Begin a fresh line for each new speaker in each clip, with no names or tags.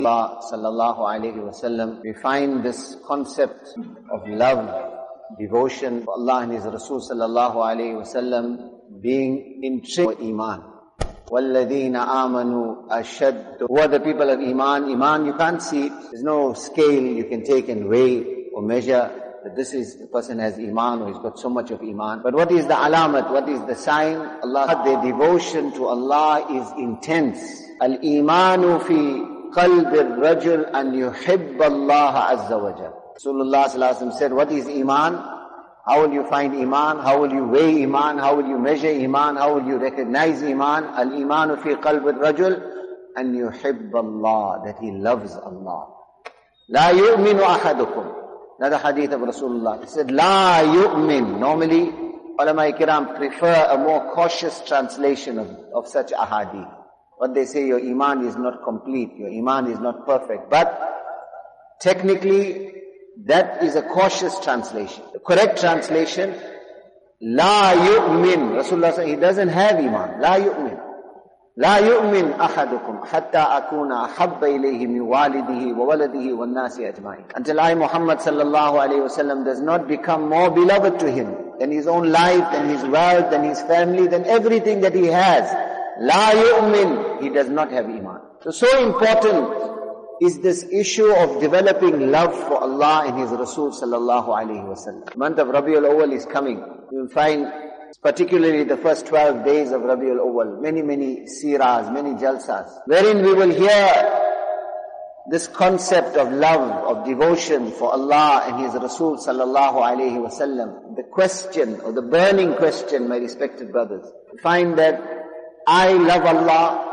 sallallahu alayhi wasallam, we find this concept of love, devotion for Allah and His Rasul sallallahu alayhi wasallam being intrinsic to Iman. وَالَّذِينَ آمَنُوا أَشَدُّ. Who are the people of Iman? Iman, you can't see it. There's no scale you can take and weigh or measure that this is, the person has Iman or he's got so much of Iman. But what is the alamat? What is the sign? Allah, their devotion to Allah is intense. Al-imanu fi qalbi al-rajul an yuhibba Allah azza wa jal. Rasulullah sallallahu alaihi wasallam said, what is Iman? How will you find Iman? How will you weigh Iman? How will you measure Iman? How will you recognize Iman? Al-imanu fi qalbi al-rajul an yuhibba Allah, that he loves Allah. La yu'minu ahadukum. Another hadith of Rasulullah. He said, La yu'min. Normally, ulama kiram prefer a more cautious translation of such ahadith. What they say, your Iman is not complete, your Iman is not perfect. But technically, that is a cautious translation. The correct translation, La yu'min. Rasulullah said, he doesn't have Iman. La yu'min. لا يؤمن أحدكم حتى أكون أحب إليه من والده وولده والناس أجمعين. Until I, Muhammad sallallahu alayhi wasallam, does not become more beloved to him than his own life, than his wealth, than his family, than everything that he has. لا يؤمن. He does not have Iman. So important is this issue of developing love for Allah and His Rasul sallallahu alayhi wasallam. The month of Rabiul Awwal is coming. You will find, particularly the first 12 days of Rabiul Awwal, many seerahs, many jalsas, wherein we will hear this concept of love, of devotion for Allah and His Rasul sallallahu alayhi wasallam. The question, or the burning question, my respected brothers, find that I love Allah,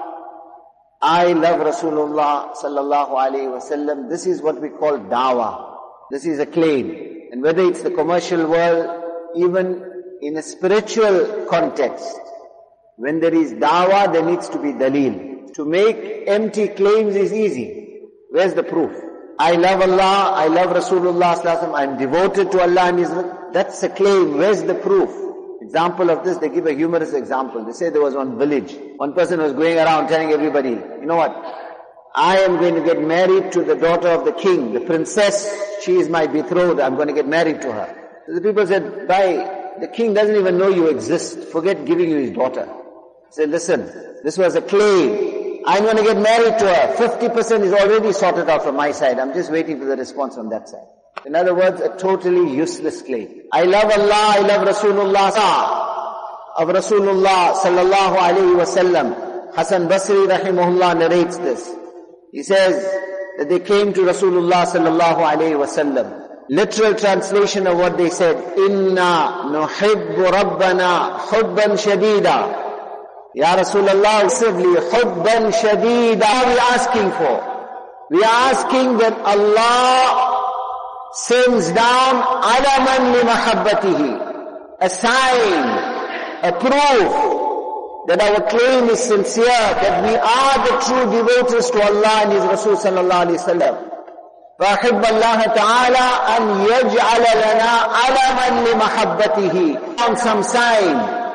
I love Rasulullah sallallahu alayhi wasallam. This is what we call dawah. This is a claim. And whether it's the commercial world, even in a spiritual context, when there is dawah, there needs to be daleel. To make empty claims is easy. Where's the proof? I love Allah, I love Rasulullah sallallahu alaihi wasallam, I'm devoted to Allah and His Rasul. That's a claim. Where's the proof? Example of this, they give a humorous example. They say there was one village. One person was going around telling everybody, you know what? I am going to get married to the daughter of the king, the princess. She is my betrothed. I'm going to get married to her. So the people said, the king doesn't even know you exist. Forget giving you his daughter. He said, listen, this was a claim. I'm going to get married to her. 50% is already sorted out from my side. I'm just waiting for the response from that side. In other words, a totally useless claim. I love Allah, I love Rasulullah. Of Rasulullah sallallahu alayhi wa sallam. Hasan Basri rahimahullah narrates this. He says that they came to Rasulullah sallallahu alayhi wa sallam. Literal translation of what they said, Inna nuhibbu Rabbana hubban shadida. Ya Rasulullah, sibli hubban shadida. What are we asking for? We are asking that Allah sends down alaman li mahabbatihi, a sign, a proof that our claim is sincere, that we are the true devotees to Allah and His Rasul sallallahu alayhi wa sallam. فَأَحِبَّ اللَّهَ تَعَالَى أَنْ يَجْعَلَ لَنَا عَلَمًا لِمَحَبَّتِهِ. On some sign.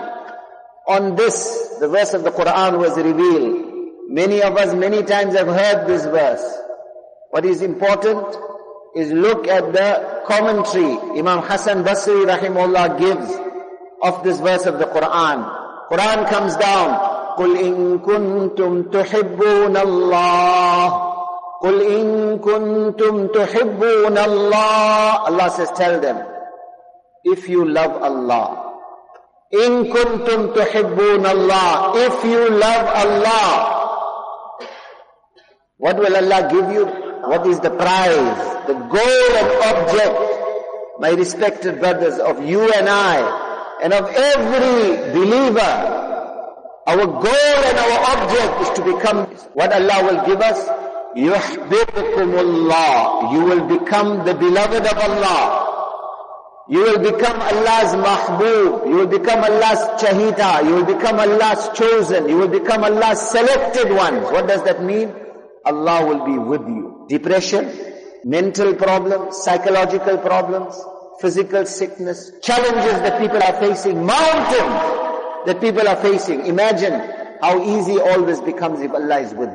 On this, the verse of the Quran was revealed. Many of us many times have heard this verse. What is important is look at the commentary Imam Hasan Basri rahimahullah gives of this verse of the Quran. Quran comes down, قُلْ إِن كُنْتُمْ تُحِبُّونَ اللَّهِ قُلْ إِن كُنْتُمْ تُحِبُّونَ اللَّهِ. Allah says, tell them, if you love Allah, إِن كُنْتُمْ تُحِبُّونَ اللَّهِ, if you love Allah, what will Allah give you? What is the prize, the goal and object, my respected brothers, of you and I, and of every believer? Our goal and our object is to become what Allah will give us. يُحْبِبُكُمُ اللَّهِ. You will become the beloved of Allah. You will become Allah's mahbub. You will become Allah's chahita. You will become Allah's chosen. You will become Allah's selected ones. What does that mean? Allah will be with you. Depression, mental problems, psychological problems, physical sickness, challenges that people are facing, mountains that people are facing. Imagine how easy all this becomes if Allah is with you.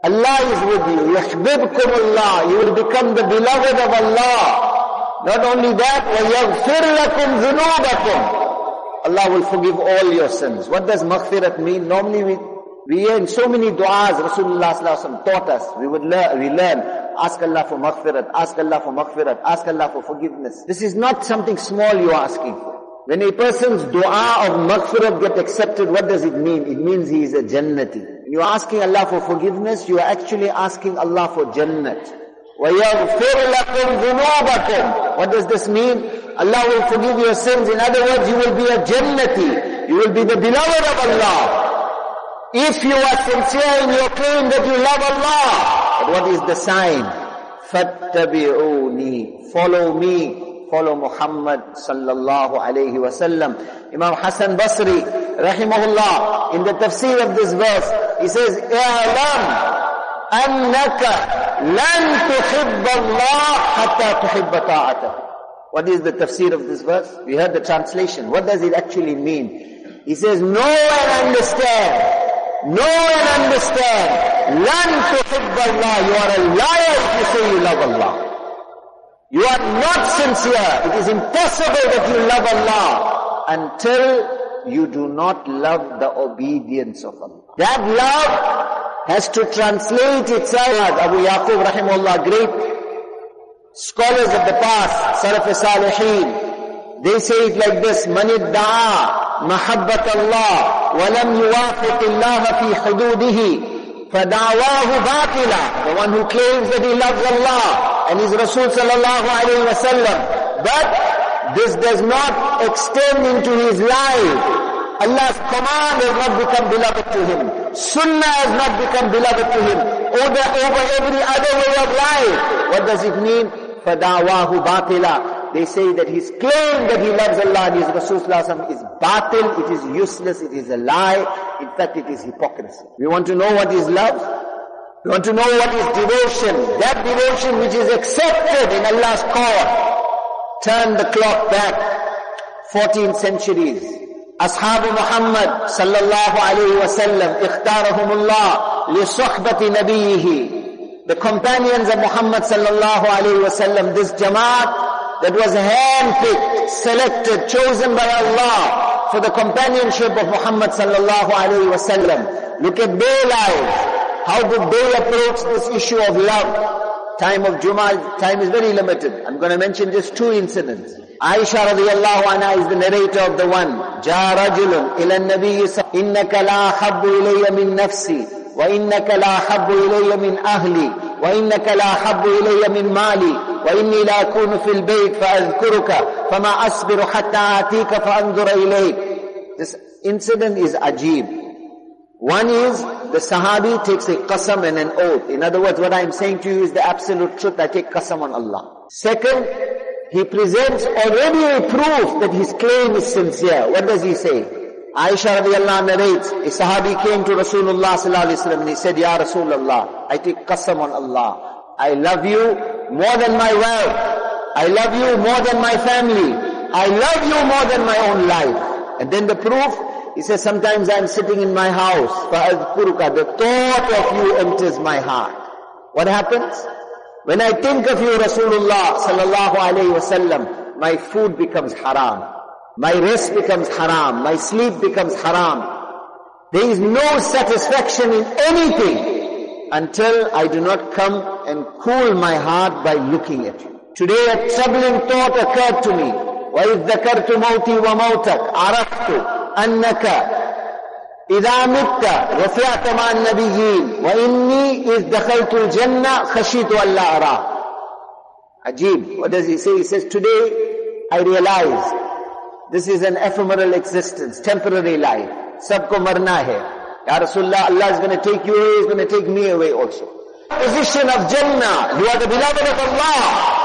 Allah is with you. يُحْبِبْكُمُ اللَّهِ. You will become the beloved of Allah. Not only that, وَيَغْفِرْ لَكُمْ ذُنُوبَكُمْ. Allah will forgive all your sins. What does maghfirat mean? Normally we hear in so many du'as Rasulullah sallallahu alaihi wasallam taught us. We learn, ask Allah for maghfirat, ask Allah for maghfirat, ask Allah for forgiveness. This is not something small you are asking for. When a person's dua of maghfirat get accepted, what does it mean? It means he is a jannati. When you are asking Allah for forgiveness, you are actually asking Allah for jannat. وَيَغْفِرْ لَكُمْ ذُنُوبَكُمْ. What does this mean? Allah will forgive your sins. In other words, you will be a jannati. You will be the beloved of Allah. If you are sincere in your claim that you love Allah. But what is the sign? فَاتَّبِعُونِي. Follow me. Follow Muhammad sallallahu alayhi wa sallam. Imam Hassan Basri, rahimahullah, in the tafsir of this verse, he says, اعلم أنك لن تحب الله حتى تحب طاعته. What is the tafsir of this verse? We heard the translation. What does it actually mean? He says, know and understand. Know and understand. لن تحب الله. You are a liar if you say you love Allah. You are not sincere. It is impossible that you love Allah until you do not love the obedience of Allah. That love has to translate itself. Abu Yaqub rahimahullah, great scholars of the past, Salaf Salihin, they say it like this: Man idda'a mahabbat Allah wa lam yuwafiq Allah fi hududihi fada'wahu batila. The one who claims that he loves Allah and his Rasul sallallahu alayhi wa sallam, but this does not extend into his life. Allah's command has not become beloved to him. Sunnah has not become beloved to him. Over every other way of life. What does it mean? فَدَعْوَاهُ بَاطِلًا. They say that his claim that he loves Allah and his Rasul sallallahu alaihi wasallam is batil, it is useless, it is a lie. In fact, it is hypocrisy. We want to know what is love? We want to know what is devotion. That devotion which is accepted in Allah's court. Turn the clock back 14 centuries. Ashab Muhammad sallallahu alayhi wa sallam, ikhtarahumullah li suhbati nabiyhi. The companions of Muhammad sallallahu alayhi wa sallam, this jamaat that was handpicked, selected, chosen by Allah for the companionship of Muhammad sallallahu alayhi wa sallam. Look at their lives. How did they approach this issue of love? Time of Jummah, time is very limited. I'm going to mention just two incidents. Aisha radiyallahu anha is the narrator of the one. جَا رَجُلٌ إِلَى النَّبِيِّ إِنَّكَ لَا أَحَبُّ إِلَيَّ مِنْ نَفْسِي وَإِنَّكَ لَا أَحَبُّ إِلَيَّ مِنْ أَهْلِي وَإِنَّكَ لَا أَحَبُّ إِلَيَّ مِنْ مَالِي وَإِنِّي لَا أَكُونُ فِي الْبَيْتِ فَأَذْكُرُكَ فَمَا أَصْبِرُ حَتَّى آتِيكَ فَأَنْظُرَ إِلَيْكَ. This incident is ajib. One is, the Sahabi takes a qasam and an oath. In other words, what I am saying to you is the absolute truth. I take qasam on Allah. Second, he presents already a proof that his claim is sincere. What does he say? Aisha radiallahu narrates, a Sahabi came to Rasulullah sallallahu alaihi wasallam and he said, Ya Rasulullah, I take qasam on Allah. I love you more than my wealth. I love you more than my family. I love you more than my own life. And then the proof, he says, sometimes I'm sitting in my house, فَأَذْكُرُكَ, the thought of you enters my heart. What happens? When I think of you, Rasulullah sallallahu alayhi wa sallam, my food becomes haram. My rest becomes haram. My sleep becomes haram. There is no satisfaction in anything until I do not come and cool my heart by looking at you. Today a troubling thought occurred to me. وَإِذْ ذَكَرْتُ مَوْتِي وَمَوْتَكَ عَرَفْتُ أنك إذا مت رفعت مع النبيين وإني إذ دخلت الجنة خشيت أن لا أراه. Ajib. What does he say? He says, today I realize this is an ephemeral existence, temporary life. Sabko marna hai. Ya Rasulullah, Allah is going to take you away, He is going to take me away also. Position of Jannah, you are the beloved of Allah.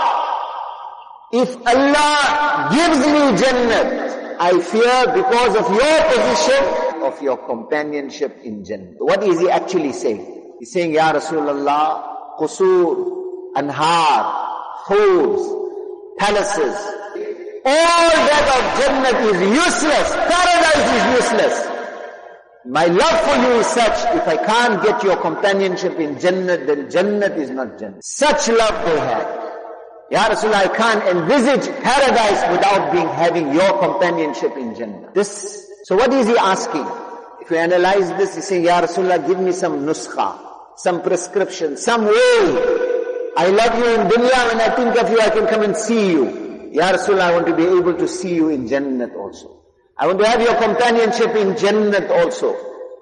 If Allah gives me Jannah, I fear because of your position of your companionship in Jannah. What is he actually saying? He's saying, Ya Rasulullah, qusur, anhar, hoods, palaces, all that of Jannah is useless. Paradise is useless. My love for you is such, if I can't get your companionship in Jannat, then Jannat is not Jannat. Such love they had. Ya Rasulullah, I can't envisage paradise without having your companionship in Jannah. So what is he asking? If you analyze this, he's saying, Ya Rasulullah, give me some nuskha, some prescription, some way. I love you in dunya, when I think of you, I can come and see you. Ya Rasulullah, I want to be able to see you in Jannat also. I want to have your companionship in Jannat also.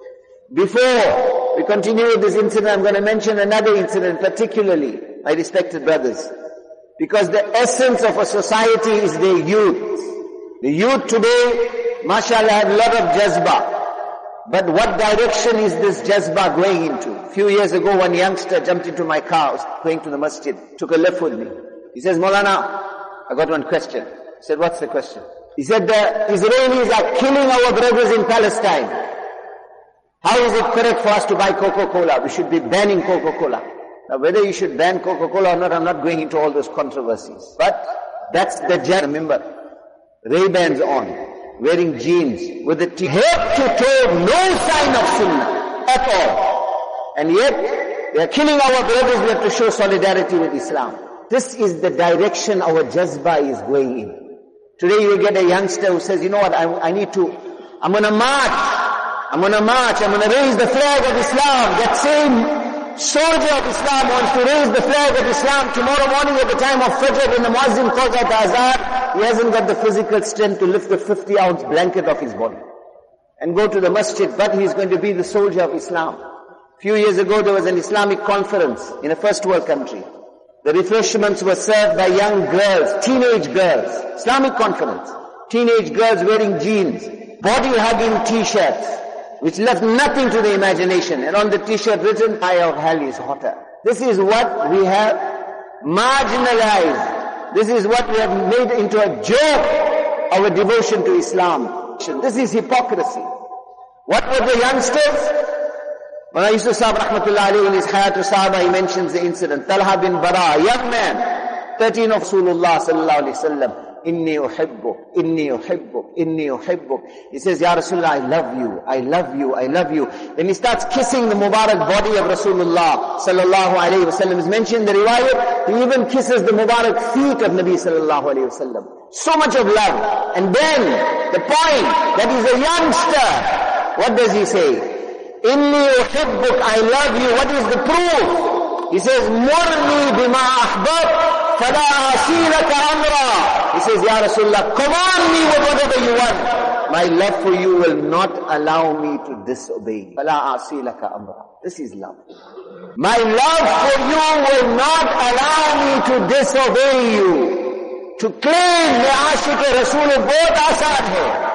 Before we continue with this incident, I'm going to mention another incident particularly, my respected brothers. Because the essence of a society is the youth. The youth today, mashallah, have a lot of jazba. But what direction is this jazba going into? A few years ago, one youngster jumped into my car, was going to the masjid, took a lift with me. He says, Maulana, I got one question. I said, what's the question? He said, the Israelis are killing our brothers in Palestine. How is it correct for us to buy Coca-Cola? We should be banning Coca-Cola. Now whether you should ban Coca-Cola or not, I'm not going into all those controversies. But that's the Remember, Ray-Bans on, wearing jeans, with the head to toe, no sign of sunnah at all. And yet, they are killing our brothers. We have to show solidarity with Islam. This is the direction our jazba is going in. Today you get a youngster who says, you know what, I'm going to march, I'm going to raise the flag of Islam. That same soldier of Islam wants to raise the flag of Islam tomorrow morning at the time of Fajr when the Muazzin calls out the Azan. He hasn't got the physical strength to lift the 50-ounce blanket off his body and go to the masjid, but he's going to be the soldier of Islam. A few years ago there was an Islamic conference in a first world country. The refreshments were served by young girls, teenage girls. Islamic conference. Teenage girls wearing jeans, body-hugging t-shirts, which left nothing to the imagination. And on the t-shirt written, "Fire of hell is hotter." This is what we have marginalized. This is what we have made into a joke, our devotion to Islam. This is hypocrisy. What were the youngsters? When Yusuf Sahib rahmatullah alayhi in his Hayatul Sahaba, he mentions the incident. Talha bin Bara, young man, 13 of Rasulullah sallallahu alayhi wa sallam. Inni uhibbuk, inni uhibbuk, inni uhibbuk. He says, Ya Rasulullah, I love you, I love you, I love you. Then he starts kissing the Mubarak body of Rasulullah sallallahu alayhi wa sallam. It's mentioned in the riwayat, he even kisses the Mubarak feet of Nabi sallallahu alayhi wa sallam. So much of love. And then, the point, that he's a youngster. What does he say? Inni uhibbuk, I love you. What is the proof? He says, Murni bima ahbab. فَلَا أَصِيلَكَ أَمْرًا. He says, Ya Rasulullah, command me with whatever you want. My love for you will not allow me to disobey. فَلَا أَصِيلَكَ أَمْرًا. This is love. My love for you will not allow me to disobey you. To claim me Aashiq Rasul bahut aasan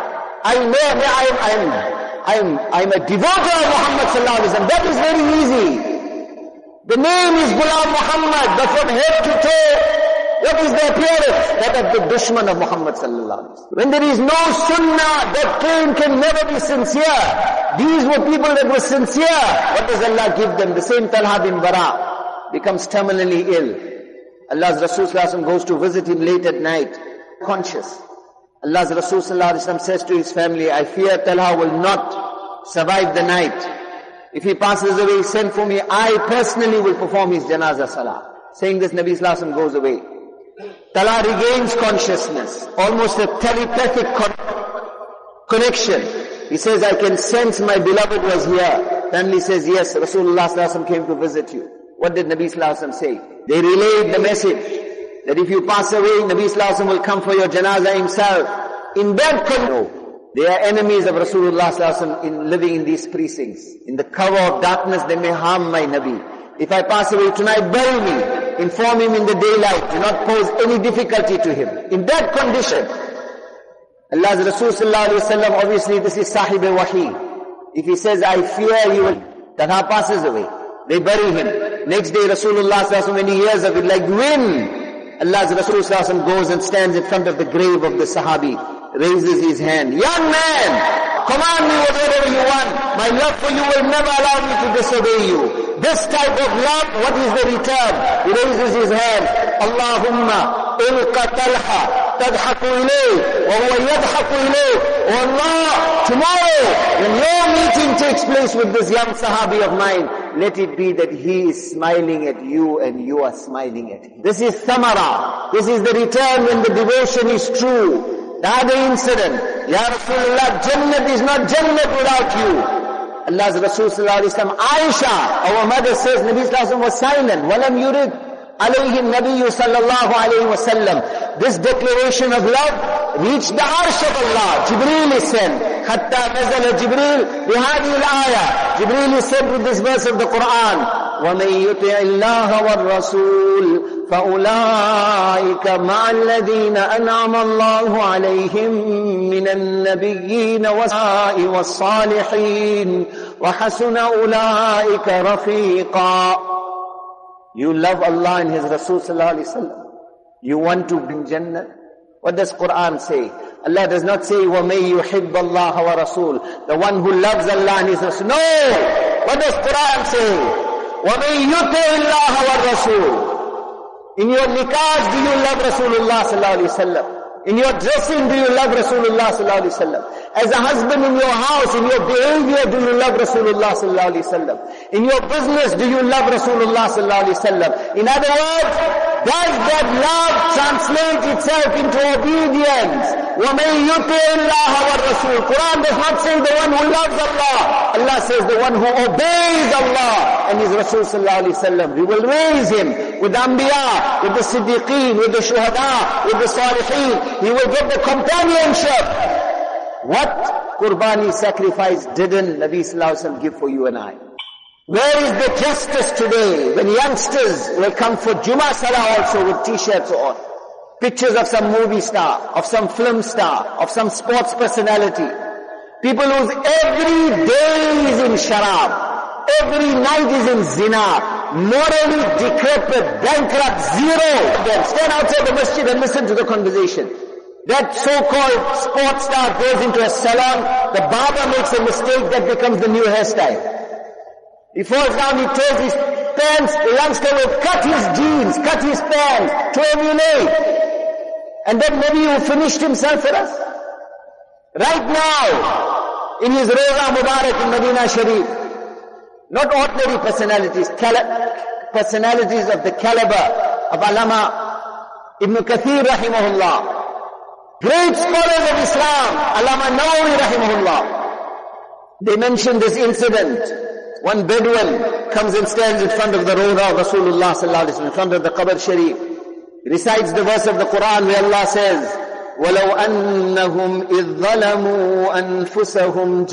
hai. I'm a devoter of Muhammad sallallahu alaihi wasallam. That is very easy. The name is Ghulam Muhammad, but from head to toe, what is the appearance? That of the dushman of Muhammad sallallahu alaihi wasallam. When there is no sunnah, that claim can never be sincere. These were people that were sincere. What does Allah give them? The same Talha bin Bara becomes terminally ill. Allah's Rasul sallallahu alaihi wasallam goes to visit him late at night, conscious. Allah's Rasul sallallahu alaihi wasallam says to his family, I fear Talha will not survive the night. If he passes away, send for me. I personally will perform his janazah salah. Saying this, Nabi sallallahu alaihi wasallam goes away. Talha regains consciousness, almost a telepathic connection. He says, I can sense my beloved was here. Family says, yes, Rasulullah sallallahu alaihi wasallam came to visit you. What did Nabi sallallahu alaihi wasallam say? They relayed the message that if you pass away, Nabi sallallahu alaihi wasallam will come for your janazah himself. In that condition, they are enemies of Rasulullah sallallahu alaihi wasallam in living in these precincts. In the cover of darkness, they may harm my Nabi. If I pass away tonight, bury me. Inform him in the daylight. Do not pose any difficulty to him. In that condition, Allah's Rasul sallallahu alaihi wasallam, obviously this is Sahib al-Wahi. If he says, I fear he will, Talha passes away. They bury him. Next day, Rasulullah sallallahu alaihi wasallam, when he hears of it, like wind, Allah's Rasul sallallahu alaihi wasallam goes and stands in front of the grave of the Sahabi, raises his hand. Young man, command me whatever you want. My love for you will never allow me to disobey you. This type of love, what is the return? He raises his hand. Allahumma ilqa Talha تضحك إليه وهو يضحك إليه. Oh Allah, tomorrow when your meeting takes place with this young Sahabi of mine, let it be that he is smiling at you and you are smiling at him. This is thamara. This is the return when the devotion is true. The other incident, Ya Rasulullah, Jannat is not Jannat without you. Allah's Rasul sallallahu alayhi wa sallam, Aisha, our mother says, Nabi sallallahu alayhi wa sallam was silent. وَلَمْ يُرِدْ عَلَيْهِ النَّبِيُّ صَلَّى اللَّهُ عَلَيْهِ وَسَلَّمْ. This declaration of love reached the arsh of Allah. Jibreel is sent. حَتَّى نَزَلَ جِبْرِيل بِهَذِهِ الْآيَةِ. Jibreel is sent with this verse of the Quran. وَمَنْ يُطِعِ اللَّهَ وَالرَّسُولِ فَأُولَٰئِكَ مَعَ الَّذِينَ أَنْعَمَ اللَّهُ عَلَيْهِمْ مِنَ النَّبِيِّينَ وَالصَّالِحِينَ وَحَسُنَ أُولَٰئِكَ رَفِيقًا. You love Allah and His Rasul sallallahu alaihi wasallam. You want to be in Jannah. What does Quran say? Allah does not say, وَمَن يُحِبَّ اللَّهَ وَرَسُولَهُ, the one who loves Allah and His Rasul. No! What does Quran say? وَمَن يُطِعِ اللَّهَ وَالرَّسُولَ. In your nikahs, do you love Rasulullah sallallahu alaihi wasallam? In your dressing, do you love Rasulullah sallallahu alaihi wasallam? As a husband in your house, in your behavior, do you love Rasulullah sallallahu alaihi wasallam? In your business, do you love Rasulullah sallallahu alaihi wasallam? In other words, does that love translate itself into obedience? وَمَن يُطِعِ اللَّهَ وَالرَّسُولَ. Quran does not say the one who loves Allah. Allah says the one who obeys Allah and His Rasul sallallahu alaihi wasallam. We will raise him with the Anbiya, with the Siddiqeen, with the Shuhada, with the Salihin. He will get the companionship. What Qurbani sacrifice didn't Nabi sallallahu alaihi wasallam give for you and I? Where is the justice today when youngsters will come for Jummah Salah also with t-shirts on? Pictures of some movie star, of some film star, of some sports personality. People whose every day is in sharab, every night is in zina, morally decrepit, bankrupt, zero. Then stand outside the masjid and listen to the conversation. That so-called sports star goes into a salon, the barber makes a mistake, that becomes the new hairstyle. He falls down, he tears his pants, the youngster will cut his jeans, cut his pants, to emulate. And then maybe he finished himself for us. Right now, in his Rawza Mubarak in Medina Sharif, not ordinary personalities, personalities of the caliber of Allama Ibn Kathir rahimahullah, great scholars of Islam, Allama Nawawi rahimahullah. They mention this incident. One Bedouin comes and stands in front of the Rawza of Rasulullah sallallahu alaihi wasallam, in front of the Qabr Sharif. He recites the verse of the Quran where Allah says, وَلَوْ أَنَّهُمْ إِذْ ظَلَمُوا أَنفُسَهُمْ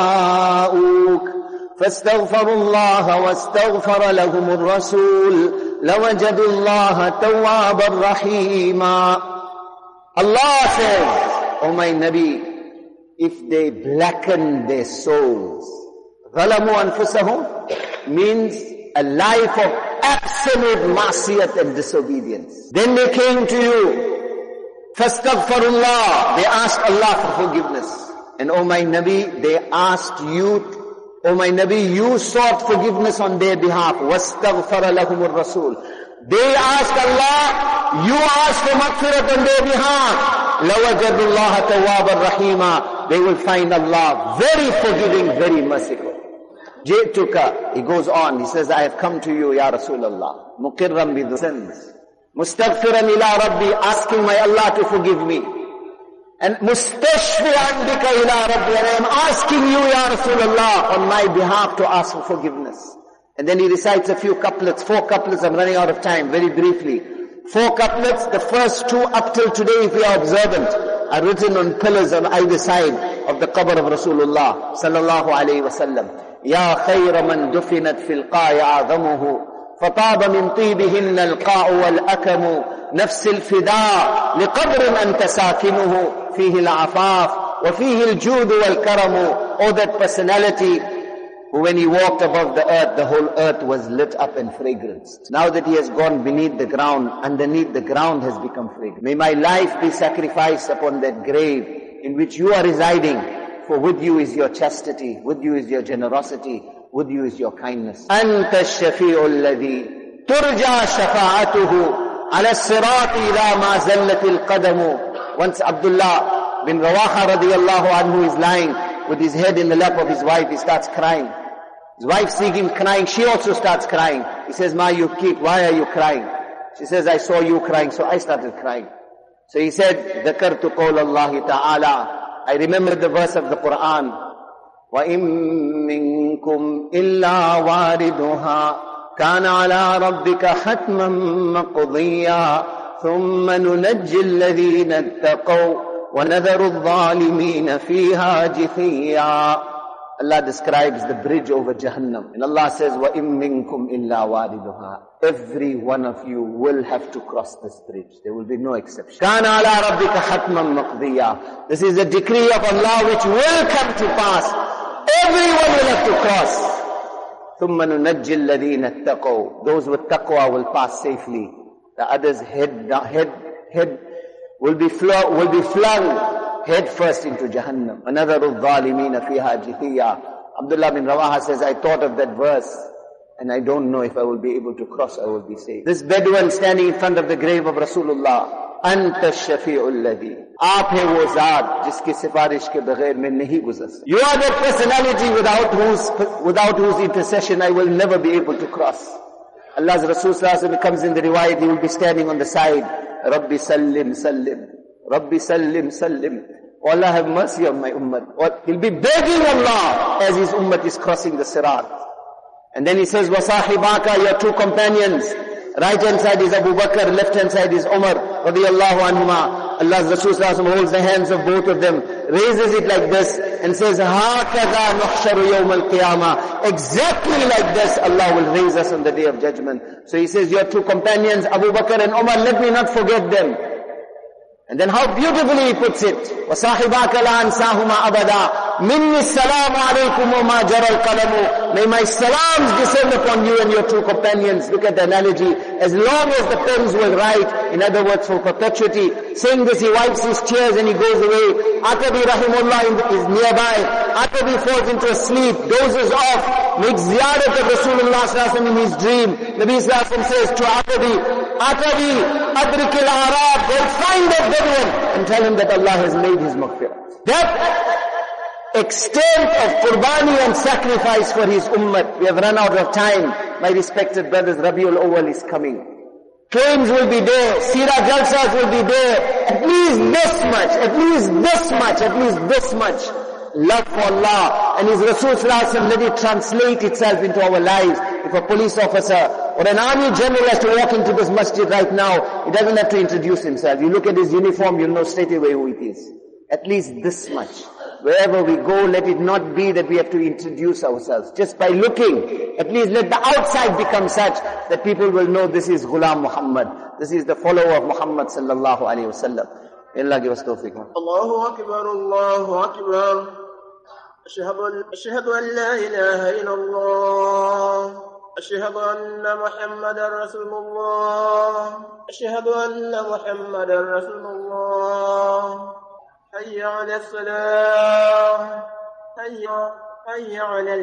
جَاءُوكَ فَاسْتَغْفَرُوا اللَّهَ وَاسْتَغْفَرَ لَهُمُ الرَّسُولُ لَوَجَدُوا اللَّهَ تَوَّابًا رَحِيمًا. Allah says, O my Nabi, if they blacken their souls, ظَلَمُوا أَنفُسَهُمْ means a life of absolute ma'siyat and disobedience. Then they came to you, فَاسْتَغْفَرُوا, they asked Allah for forgiveness. And O my Nabi, they asked you, O my Nabi, you sought forgiveness on their behalf. وَاسْتَغْفَرَ لَهُمُ الرَّسُولُ. They asked Allah, you asked for maghfirat on their behalf. لَوَجَدُوا اللَّهَ تَوَّابًا رَحِيمًا. They will find Allah very forgiving, very merciful. Jituka, he goes on, he says, I have come to you, Ya Rasulullah, muqirram bi sins, mustaghfiran ila Rabbi, asking my Allah to forgive me, and mustashfi'an bika ila Rabbi, and I am asking you, Ya Rasulullah, on my behalf to ask for forgiveness. And then he recites a few couplets, 4 couplets, I'm running out of time, very briefly. 4 couplets, the first 2 up till today, if we are observant, are written on pillars on either side of the qabr of Rasulullah sallallahu alayhi wa sallam. يا خير من دفنت في القاع أعظمه فطاب من طيبهن القاع والأكم نفس الفداء لقبر أنت ساكنه فيه العفاف وفيه الجود والكرم. Oh, that personality who when he walked above the earth, the whole earth was lit up in fragrance. Now that he has gone beneath the ground, underneath the ground has become fragrant. May my life be sacrificed upon that grave in which you are residing. For with you is your chastity, with you is your generosity, with you is your kindness. أنت الشفيع الذي ترجى شفاعته على الصراط إذا ما زلت القدم Once Abdullah bin Rawaha radiallahu anhu is lying with his head in the lap of his wife, he starts crying. His wife seeing him crying, she also starts crying. He says, Ma yubkik, why are you crying? She says, I saw you crying, so I started crying. So he said, ذَكَرْتُ قَوْلَ اللَّهِ تَعَالَى, I remembered the verse of the Quran. وَإِن مِّنكُمْ إِلَّا وَارِدُهَا كَانَ عَلَىٰ رَبِّكَ حَتْمًا مَّقْضِيًّا ثُمَّ نُنَجِّي الَّذِينَ اتَّقَوْا وَنَذَرُ الظَّالِمِينَ فِيهَا جِثِيًّا. Allah describes the bridge over Jahannam. And Allah says, وَإِن مِّنكُمْ إِلَّا وَارِدُهَا. Every one of you will have to cross this bridge. There will be no exception. كَانَ عَلَىٰ رَبِّكَ حَتْمًا مَّقْضِيًّا. This is a decree of Allah which will come to pass. Everyone will have to cross. ثُمَّ نُنَجِّي الَّذِينَ اتَّقَوْا. Those with taqwa will pass safely. The others head will be flung head first into Jahannam. Another الظَّالِمِينَ فِيهَا جِثِيًّا. Abdullah bin Rawaha says, I thought of that verse and I don't know if I will be able to cross, I will be saved. This Bedouin standing in front of the grave of Rasulullah. أَنْتَ الشَّفِيعُ الَّذِي. आप है वो ज़ात जिसकी सिफारिश के बगैर मैं नहीं गुज़र सकता. You are that personality without whose intercession I will never be able to cross. Allah's Rasul sallallahu alaihi wasallam comes in the riwayat, he will be standing on the side. Rabbi sallim sallim. Rabbi sallim sallim. Oh Allah, have mercy on my ummah. He'll be begging Allah as his ummah is crossing the sirat. And then he says, وَصَاحِبَاكَ, your two companions. Right hand side is Abu Bakr, left hand side is Umar radiyallahu anhuma. Allah's Rasul sallallahu alaihi wasallam holds the hands of both of them, raises it like this and says, هَكَذَا نُحْشَرُ يَوْمَ الْقِيَامَةِ. Exactly like this Allah will raise us on the day of judgment. So he says, your two companions, Abu Bakr and Umar, let me not forget them. And then how beautifully he puts it. وَصَاحِبَاكَ لَا أَنْسَاهُمَا أَبَدًا مِنِّي السَّلَامُ عَلَيْكُمْ وَمَا جَرَى الْقَلَمُ. May my salams descend upon you and your two companions. Look at the analogy. As long as the pens will write, in other words, for perpetuity. Saying this, he wipes his tears and he goes away. Atabi rahimullah is nearby. Atabi falls into a sleep, dozes off, makes ziyarat of Rasulullah sallallahu alaihi wasallam in his dream. Nabi sallallahu alaihi wasallam says to Atabi, adrikil arab, go find that Bedouin and tell him that Allah has made his maghfirah. That extent of qurbani and sacrifice for his ummah. We have run out of time. My respected brothers, Rabiul Awwal is coming. Claims will be there, Sirah Jalsas will be there. At least this much, at least this much, at least this much. Love for Allah and His Rasul sallallahu alaihi wasallam, let it translate itself into our lives. If a police officer or an army general has to walk into this masjid right now, he doesn't have to introduce himself. You look at his uniform, you'll know straight away who it is. At least this much. Wherever we go, let it not be that we have to introduce ourselves. Just by looking, at least let the outside become such that people will know this is Ghulam Muhammad. This is the follower of Muhammad sallallahu alayhi wa sallam. Allah give us tawfiq.
Allahu Akbar, Allahu Akbar. أشهد أن لا إله إلا الله. أشهد أن محمدا رسول الله. أشهد أن محمدا رسول الله. حي على الصلاة. حي على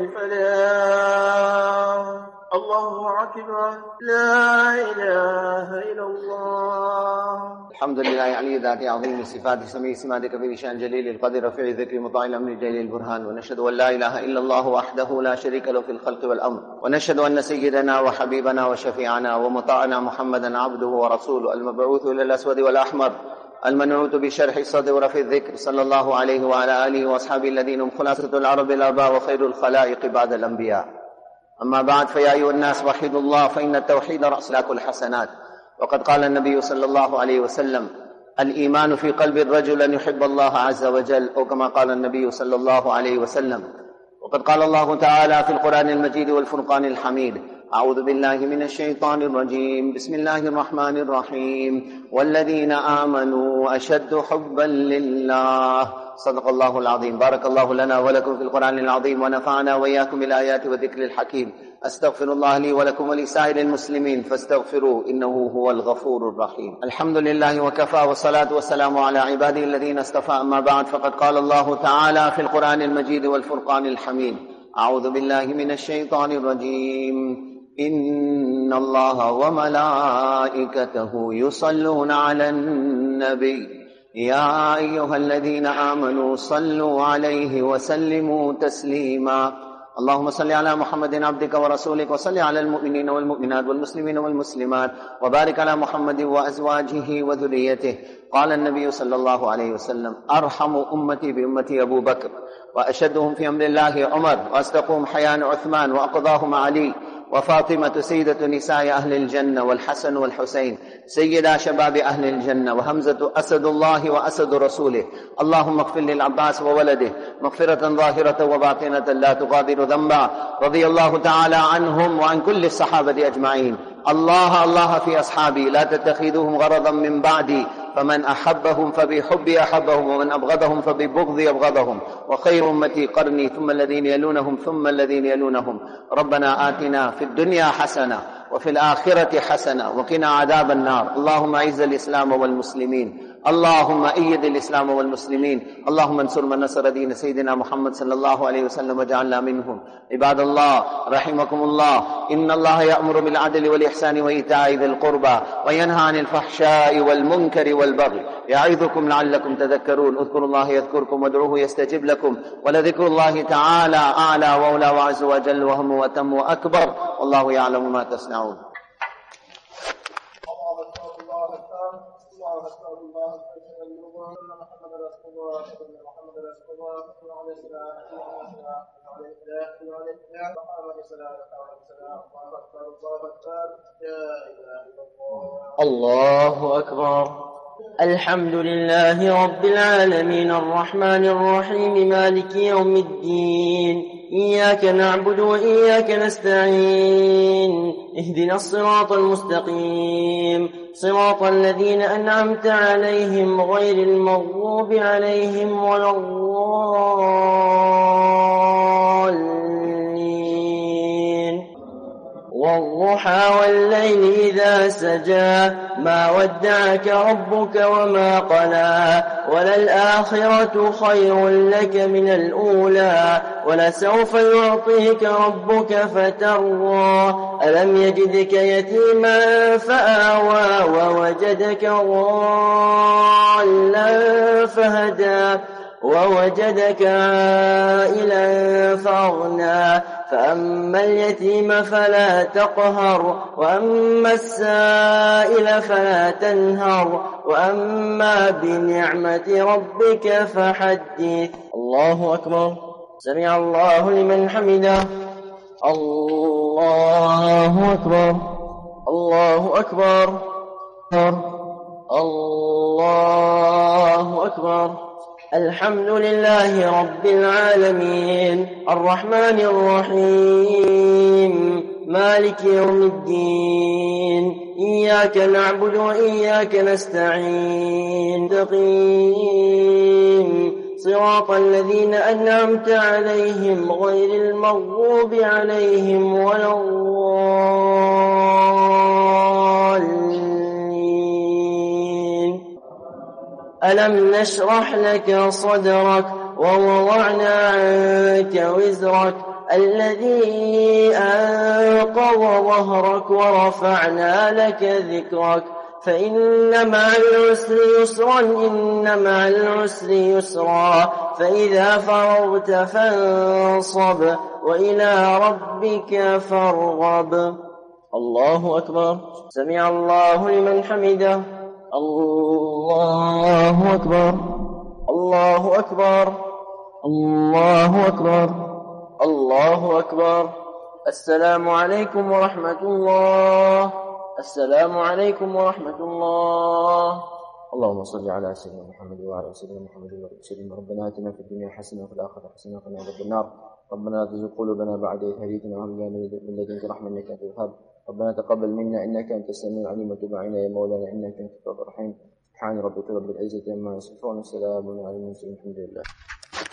الفلاح. الله أكبر. لا إله إلا الله.
الحمد لله علي ذات عظيم الصفات سميع سمات كبير شان جليل القدر رفيع الذكر مطاع الأمر جليل البرهان. ونشهد أن لا إله إلا الله وحده لا شريك له في الخلق والأمر. ونشهد أن سيدنا وحبيبنا وشفيعنا ومطاعنا محمدا عبده ورسوله المبعوث إلى الأسود والأحمر المنعوت بشرح الصدر ورفع الذكر صلى الله عليه وعلى آله وأصحابه الذين هم خلاصة العرب الآباء وخير الخلائق بعد الأنبياء. أما بعد فيا أيها الناس وحدوا الله فإن التوحيد رأس لكل الحسنات. وقد قال النبي صلى الله عليه وسلم الإيمان في قلب الرجل أن يحب الله عز وجل أو كما قال النبي صلى الله عليه وسلم. وقد قال الله تعالى في القرآن المجيد والفرقان الحميد أعوذ بالله من الشيطان الرجيم بسم الله الرحمن الرحيم والذين آمنوا أشد حبا لله. صدق الله العظيم. بارك الله لنا ولكم في القرآن العظيم ونفعنا وإياكم بالآيات والذكر الحكيم. أستغفر الله لي ولكم ولسائر المسلمين فاستغفروه إنه هو الغفور الرحيم. الحمد لله وكفى والصلاة والسلام على عباده الذين اصطفى. أما بعد فقد قال الله تعالى في القرآن المجيد والفرقان الحميد أعوذ بالله من الشيطان الرجيم إن الله وملائكته يصلون على النبي يا أيها الذين آمنوا صلوا عليه وسلموا تسليما. اللهم صل على محمد عبدك ورسولك، وصل على المؤمنين والمؤمنات والمسلمين والمسلمات، وبارك على محمد وأزواجه وذريته. قال النبي صلى الله عليه وسلم: أرحم أمتي بأمتي أبو بكر، وأشدهم في أمر الله عمر، وأصدقهم حياء عثمان، وأقضاهم علي، وفاطمة سيدة نساء أهل الجنة، والحسن والحسين سيدا شباب أهل الجنة، وحمزة أسد الله وأسد رسوله. اللهم اغفر للعباس وولده مغفرة ظاهرة وباطنة لا تغادر ذنبا. رضي الله تعالى عنهم وعن كل الصحابة أجمعين. الله في أصحابي، لا تتخذوهم غرضا من بعدي، فمن أحبهم فبحبي أحبهم، ومن أبغضهم فببغضي أبغضهم، وخير أمتي قرني، ثم الذين يلونهم ثم الذين يلونهم. ربنا آتنا في الدنيا حسنة وفي الآخرة حسنة وقنا عذاب النار. اللهم أعز الإسلام والمسلمين، اللهم أيد الإسلام والمسلمين، اللهم انصر من نصر دين سيدنا محمد صلى الله عليه وسلم واجعلنا منهم. عباد الله رحمكم الله، إن الله يأمر بالعدل والإحسان وإيتاء ذي القربى، وينهى عن الفحشاء والمنكر والبغي، يعظكم لعلكم تذكرون. اذكروا الله يذكركم، وادعوه يستجب لكم، ولذكر الله تعالى أعلى وأولى وعز وجل وهم وتم وأكبر، والله يعلم ما تصنعون.
الله أكبر. الحمد لله رب العالمين الرحمن الرحيم مالك يوم الدين، إياك نعبد وإياك نستعين، اهدنا الصراط المستقيم، صراط الذين أنعمت عليهم غير المغضوب عليهم ولا الضالين. والضحى والليل إذا سجى، ما ودعك ربك وما قلى، وللآخرة خير لك من الأولى، ولسوف يعطيك ربك فترضى. ألم يجدك يتيما فآوى، ووجدك ضالا فهدى، ووجدك عائلا فأغنى. فأما اليتيم فلا تقهر، وأما السائل فلا تنهر، وأما بنعمة ربك فحدث. الله أكبر. سمع الله لمن حمده. الله أكبر. الله أكبر. الله أكبر. الحمد لله رب العالمين الرحمن الرحيم مالك يوم الدين، إياك نعبد وإياك نستعين، تقيم صراط الذين أنعمت عليهم غير المغضوب عليهم ولا الضالين. ألم نشرح لك صدرك ووضعنا عنك وزرك الذي أنقض ظهرك، ورفعنا لك ذكرك، فإن مع العسر يسرا، إن مع العسر يسرا، فإذا فرغت فانصب، وإلى ربك فارغب. الله أكبر. سمع الله لمن حمده. الله أكبر. الله أكبر. الله أكبر. الله أكبر. السلام عليكم ورحمة الله. السلام عليكم ورحمة الله. اللهم صل على سيدنا محمد وعلى سيدنا محمد وسلم. ربنا آتنا في الدنيا حسنة وفي الآخرة حسنة وقنا عذاب النار. ربنا لا تزغ قلوبنا بعد إذ هديتنا وهب لنا من لدنك رحمة إنك أنت الوهاب. ربنا تقبل منا إنك أنت السميع العليم، وتب علينا يا مولانا إنك أنت التواب الرحيم. سبحان ربك رب العزة عما يصفون، وسلام على المرسلين، الحمد لله.